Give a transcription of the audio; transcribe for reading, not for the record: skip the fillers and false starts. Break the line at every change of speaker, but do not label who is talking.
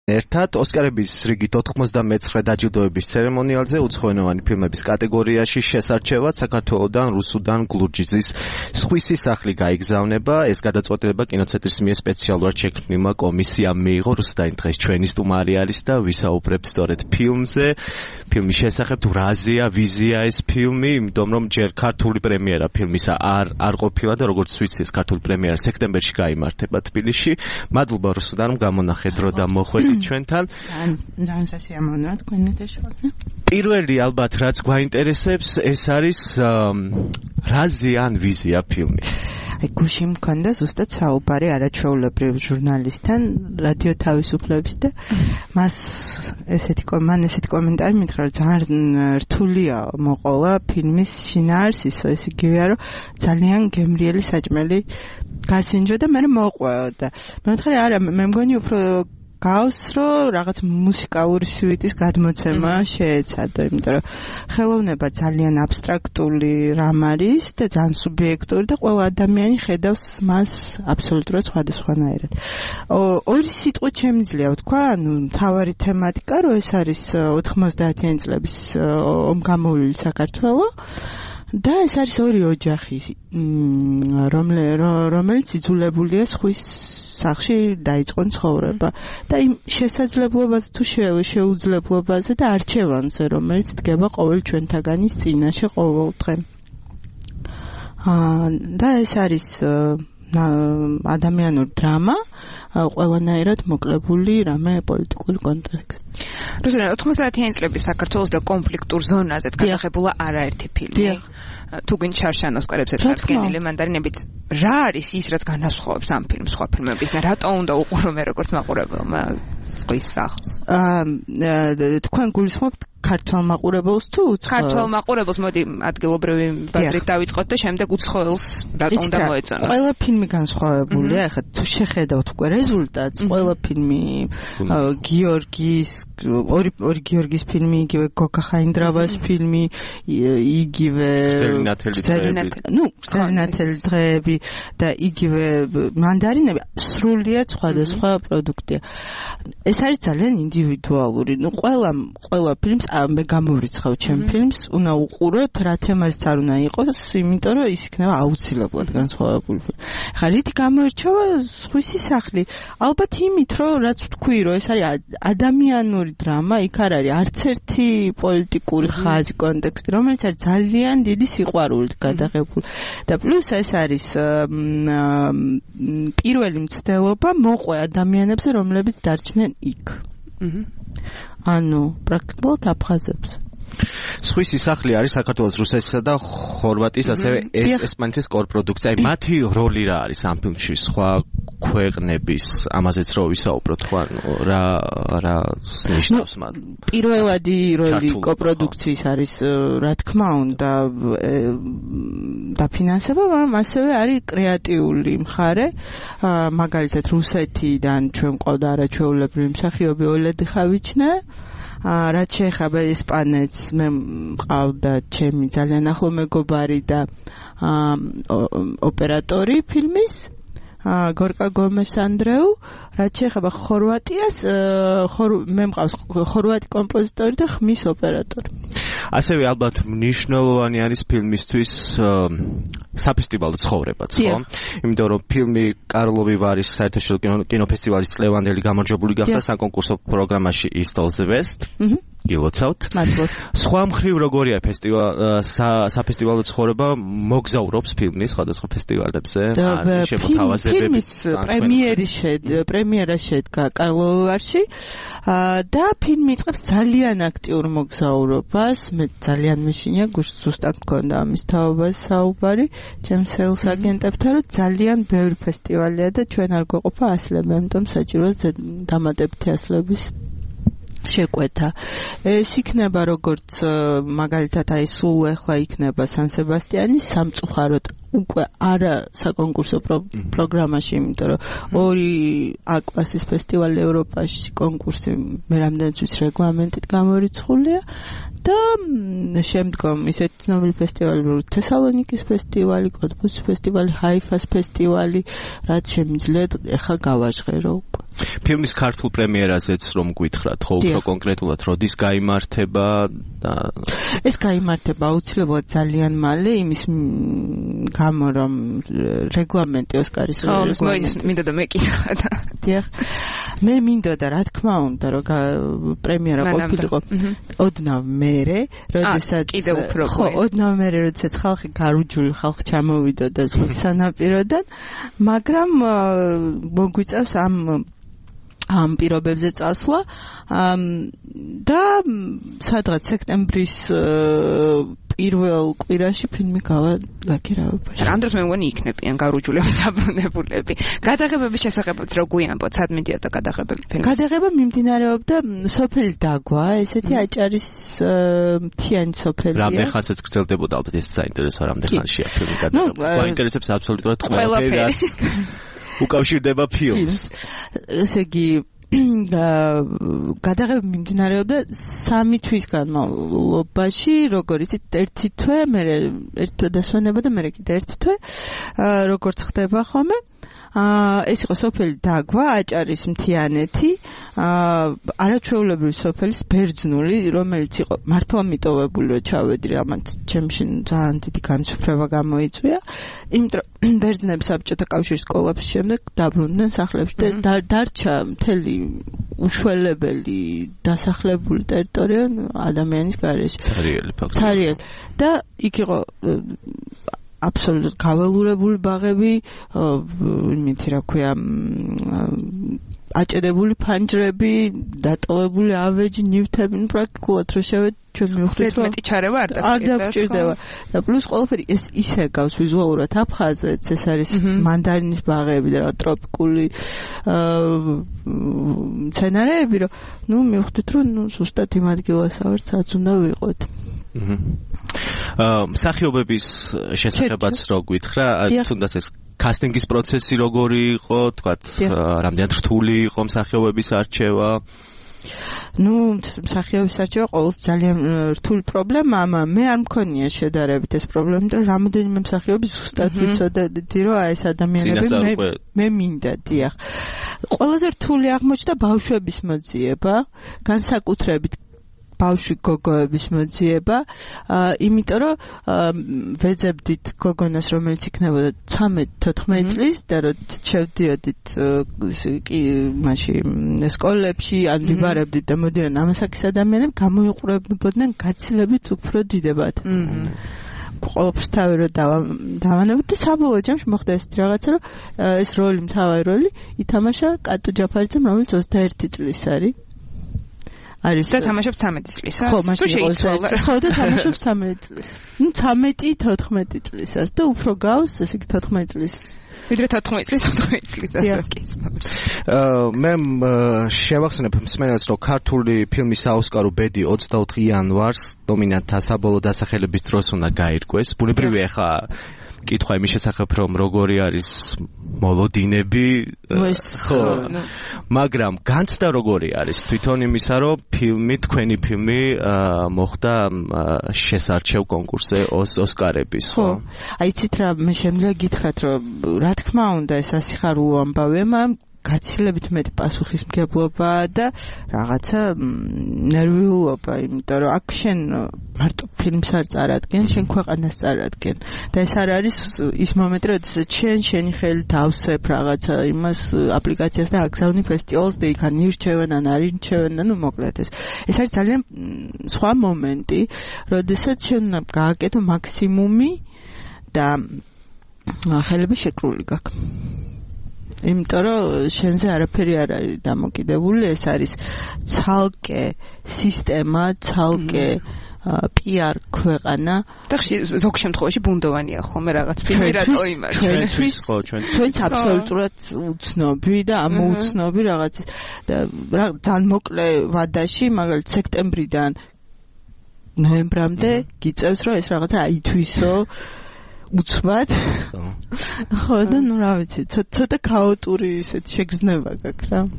ერთად ოსკარების რიგით 99 დაჯილდოების ცერემონიალზე უცხოენოვანი ფილმების კატეგორიაში შესარჩევად საქართველოდან რუსუდან გლურჯიძის სხვისი სახლი გაიგზავნება. ეს გადაწყვეტილება კინოცენტრის მიერ სპეციალურად შექმნილმა კომისიამ მიიღო. რუსუდანი დღეს ჩვენი სტუმარი არის და ვისაუბრებთ სწორედ ფილმზე. ფილმის შესახებ თუ რაზეა ვიზია ეს ფილმი, იმიტომ რომ ჯერ ქართული პრემიერა ფილმისა არ ყოფილა და როგორც ვიცი ეს ქართული პრემიერა სექტემბერში გაიმართება თბილისში. მადლობა რუსუდანმა გამონახეთ დრო და მოხვედით ჩვენთან.
ძალიან სასიამოვნოა თქვენი შეხვედრა.
პირველი ალბათ რაც გვაინტერესებს ეს არის რაზეა ან ვიზია ფილმი.
გუში მქონდა ზუსტად საუბარი არაჩვეულებრივ ჟურნალისტთან რადიო თავისუფლების და მან ესეთი კომენტარი მითხრა რომ ძალიან რთულია მოყოლა ფილმის შინაარსისო ეს იგივეა რომ ძალიან გემრიელი საჭმელი გასინჯო და მე მოყვეო და მე ვთქვი არა მე მგონი უფრო გავს რომ რაღაც მუსიკალური სუიტის გადმოცემა შეეცადო, იმიტომ რომ ხელოვნება ძალიან აბსტრაქტული რამ არის და ძალიან სუბიექტური და ყველა ადამიანი ხედავს მას აბსოლუტურად სხვადასხვანაირად. ორი სიტყვით შემიძლია ვთქვა, ანუ მთავარი თემატიკა რომ ეს არის 90-იანი წლების ომგამოვლილი საქართველო და ეს არის ორი ოჯახი, რომელიც იძულებულია სხვის სახში დაიწყონ ცხოვრება და იმ შესაძლებლობაზე თუ შეუძლებლობაზე და არჩევანზე, რომელიც დგება ყოველ ჩვენთაგანის წინაშე ყოველ დღე. და ეს არის ადამიანური დრამა, ყველანაირად მოკლებული რამე პოლიტიკური კონტექსტი.
რუსუდან 90-იანი წლების საქართველოს და კონფლიქტურ ზონაზეც გადაღებულა არაერთი ფილმი. თუ გინ ჩარშან ოსკარებზე წარდგენილი მანდარინებით რა არის ის რაც განასხვავებს ამ ფილმს სხვა ფილმებისგან? რატო უნდა უყურო მე როგორც მაყურებელმა სხვის სახლს?
თქვენ გულისხმობთ ქართველ მაყურებელს თუ უცხოელს?
ქართველ მაყურებელს მოდი ადგილობრივი ბაზრით დავიწყოთ და შემდეგ უცხოელს რატო უნდა მოეწონოს?
ყველა ფილმი განსხვავებულია. ეხლა თუ შეხედავთ უკვე რეზულტატს, ყველა ფილმი ორი გიორგის ფილმი, იგივე გოგა ხაინდრავას ფილმი, იგივე გრძელნათელი დღეები და იგივე მანდარინები სრულიად სხვადასხვა პროდუქტია. ეს არის ძალიან ინდივიდუალური. ყველა ფილმს მე გამოვრიცხავ ჩემ ფილმს, უნდა უყუროთ რა თემაზეც არ უნდა იყოს, იმიტომ რომ ის იქნება აუცილებლად განსხვავებული ფილმი. ხა რითი გამოირჩევა სხვისი სახლი? ალბათ იმით, რომ რაც ვთქვი, რომ ეს არის ადამიანური დრამა, იქ არ არის არც ერთი პოლიტიკური ხაზი, კონტექსტი, რომელიც არის ძალიან დიდი სიყვარულით გადაღებული. და პლუს ეს არის პირველი მცდელობა მოყვე ადამიანებზე, რომლებიც დარჩნენ იქ. ანუ პრაქტიკულად აფხაზებს.
სხვისი სახლი არის საქართველოს, რუსეთისა და ხორვატიის, ასევე ესპანეთის კორპროდუქცია. აი მათი როლი რა არის ამ ფილმში სხვა ქვეყნების, ამაზეც რო ვისაუბროთ, ხო, რა ნიშნავს მათ?
პირველადი როლი კოპროდუქციის არის, რა თქმა უნდა, დაფინანსება, მაგრამ ასევე არის კრეატიული მხარე. მაგალითად, რუსეთიდან ჩვენ ყავდა არაჩვეულებრივი მსახიობი ოლედი ხავიჩნე. რაც შეეხება ესპანეთს, მე მყავდა ჩემი ძალიან ახლო მეგობარი და ოპერატორი ფილმის გორკა გომეს ანდრეუ. რაც შეეხება ხორვატიას, მე მყავს ხორვატი კომპოზიტორი და ხმის ოპერატორი.
ასევე ალბათ მნიშვნელოვანი არის ფილმისთვის საფესტივალო ცხოვრებაც, ხო? იმიტომ რომ ფილმი კარლოვი ვარის საერთაშორისო კინოფესტივალის წლევანდელი გამარჯვებული გახდა საკონკურსო პროგრამაში East of the West. გილოცავთ.
მადლობა.
სხვა მხრივ როგორია საფესტივალო ცხოვრება, მოგზაურობს ფილმი სხვადასხვა ფესტივალებზე?
ფილმის პრემიერა შედგა კარლოვი ვარში და ფილმი იწყებს ძალიან აქტიურ მოგზაურობას. მე ძალიან მეშინია, ზუსტად მქონდა ამის თაობას საუბარი ჩემს სეილს აგენტებთან, რომ ძალიან ბევრი ფესტივალია და ჩვენ არ გვეყოფა ასლები, ამიტომ საჭიროა დამატებითი ასლების შეკვეთა. ეს იქნება როგორც მაგალითად აი სულ ახლა იქნება სან სებასტიანი სამწუხაროდ უკვე არა საკონკურსო პროგრამაში, იმიტომ რომ 2 A კლასის ფესტივალი ევროპაში კონკურსი მე რამდენიც ვიცი რეგლამენტით გამორიცხულია და შემდგომ ისეთ ცნობილი ფესტივალები თესალონიკის ფესტივალი, კოტბუს ფესტივალი, ჰაიფას ფესტივალი, რაც შემიძლია ეხა გავაჟღერო უკვე.
ფილმის ქართულ პრემიერაზეც რომ გითხრათ, ხო, უფრო კონკრეტულად როდის გაიმართება და
ეს გაიმართება აუცილებლად ძალიან მალე იმის გამო რომ რეგლამენტი ოსკარის რეგლამენტი
მინდა და მეკითხა და
დიახ მე მინდა და რა თქმა უნდა რომ პრემიერა ყოფილიყო ოდნავ მერე როდესაც
კიდევ უფრო
ხო ოდნავ მერე როდესაც ხალხი გარუჯული ხალხი ჩამოვიდოდა ზღვის სანაპიროდან მაგრამ მოგვიწევს ამ პირობებზე წასვლა და სადღაც სექტემბრის პირველ კვირაში ფილმი გავაგერავებაში.
ამ დროს მე მგონი იქნებიან გარუჯულები დაბრუნებულები. გადაღებების შესახებაც რო გვიანბოთ, სად მიდიოდა გადაღებები ფილმის?
გადაღება მიმდინარეობდა სოფელი დაგვა, ესეთი აჭარის მთიანი სოფელია.
რამდენ ხანსაც გრძელდებოდა ალბათ ეს საინტერესო რამდენ ხანშია ფილმი გადაღება. მაინტერესებს აბსოლუტურად ყველაფერი. უკავშირდება ფილმს.
ესე იგი გადაღება მიმდინარეობდა 3 თვის განმავლობაში, როგორც ერთი თვე, მე ერთი თვე დასვენება და მე კიდე ერთი თვე, როგორც ხდება ხოლმე. ეს იყო სოფელი დაგვა, აჭარის მთიანეთი, არაჩვეულებრივი სოფელის ბერძნული, რომელიც იყო მართლა მიტოვებული, რომ ჩავედი, ამათ ჩემში ძალიან დიდი განსხვავება გამოიწვია. იმიტომ ბერძნები საბჭოთა კავშირის კოლაფსის შემდეგ დაბრუნდნენ სახლებში და დარჩა მთელი უშველებელი დასახლებული ტერიტორია ადამიანის გარეშე. ცარიელი. და იქ იყო აბსოლუტურად გაველურებული ბაღები, იმითი რა ქვია, აჭედებული ფანჯრები, დატოვებული ავეჯი, ნივთები, პრაქტიკულად რო შევედი, ჩვენ მივხვდით,
რომ მეტი ჩარევა არ
დაგჭირდება. და პლუს ყველაფერი ეს ისე გავს ვიზუალურად აფხაზეთს, ეს არის მანდარინის ბაღები და ტროპიკული მცენარეები, რომ მივხვდით, რომ ზუსტად იმ ადგილასავერც რაც უნდა ვიყოთ.
მსახიობების შესახებაც რო გითხრა, თუნდაც ეს კასტინგის პროცესი როგორი იყო, თქვათ, რამდენად რთული იყო მსახიობების არჩევა?
მსახიობის არჩევა ყოველთვის ძალიან რთული პრობლემაა, მე არ მქონია შედარებით ეს პრობლემა, იმიტომ რომ რამოდენიმე მსახიობი ზუსტად ვიცოდი, რომ ეს ადამიანები მე მინდა, დიახ. ყველაზე რთული აღმოჩნდა ბავშვების მოძიება, განსაკუთრებით ბავშვი გოგოების მოძიება, იმიტომ რომ ვეძებდით გოგონას, რომელიც იქნებოდა 13-14 წლის და როცა შევდიოდით მაშინ სკოლებში, ან ვიბარებდით და მოდიან ამასაკის ადამიანები, გამოიყურებოდნენ გაცილებით უფრო დიდებად. ყოველთვის თავი რო დავანებოთ და საბოლოო ჯამში მოხდა ეს რაღაცა, რომ ეს როლი, მთავარი როლი ითამაშა კატო ჯაფარიძემ, რომელიც 21 წლის არის. არის
და თამაშობს 13 წლის.
ხო, ხო და თამაშობს 13 წლის. 13-14 წლისას და უფრო გავს, ესე იგი 14 წლის.
ვიდრე 14 წლის, 14 წლის დასაკის.
მე შევახსენებ მსმენელს, რომ ქართული ფილმის საოსკარო ბედი 24 იანვარს ნომინანტთა საბოლოო დასახელების დროს უნდა გაირკვეს. ბუნებრივია ხა კითხვა იმის შესახებ, რომ როგორი არის მოლოდინები, ხო, მაგრამ განცდა როგორი არის თვითონ იმისა, რომ თქვენი ფილმი მოხდა შესარჩევ კონკურსზე ოსკარების, ხო?
აი იცით რა, მე შემიძლია გითხრათ, რომ რა თქმა უნდა ეს ასიხარულო ამბავია, მაგრამ გაცილებით მეტი პასუხისმგებლობა და რაღაცა ნერვიულობა, იმიტომ რომ აქ შენ მარტო ფილმს არ წარადგენ, შენ ქვეყანას წარადგენ. და ეს არ არის ის მომენტი, როდესაც შენი ხელი დავსებ რაღაცა იმას აპლიკაციას და აგზავნი ფესტივალს და იქ ან ირჩევენ, ან არ ირჩევენ, მოკლედ ეს არის ძალიან სხვა მომენტი, როდესაც შენ გააკეთო მაქსიმუმი და ხელები შეკრული გაქვს. იმიტომ რომ შენზე არაფერი არ არის დამოკიდებული, ეს არის ცალკე სისტემა, ცალკე PR ქვეყანა
და ზოგ შემთხვევაში ბუნდოვანია ხოლმე რაღაც ფილმი რატო იმართოს
ჩვენც აბსოლუტურად უცნობი და ამოუცნობი რაღაც და ძალიან მოკლე ვადაში, მაგალითად სექტემბრიდან ნოემბრამდე გიწევს, რომ ეს რაღაცა აითვისო უცბად. ხო და ნუ რა ვიცი, ცოტა ქაოტური ისეთი შეგრძნება გაქვს რა.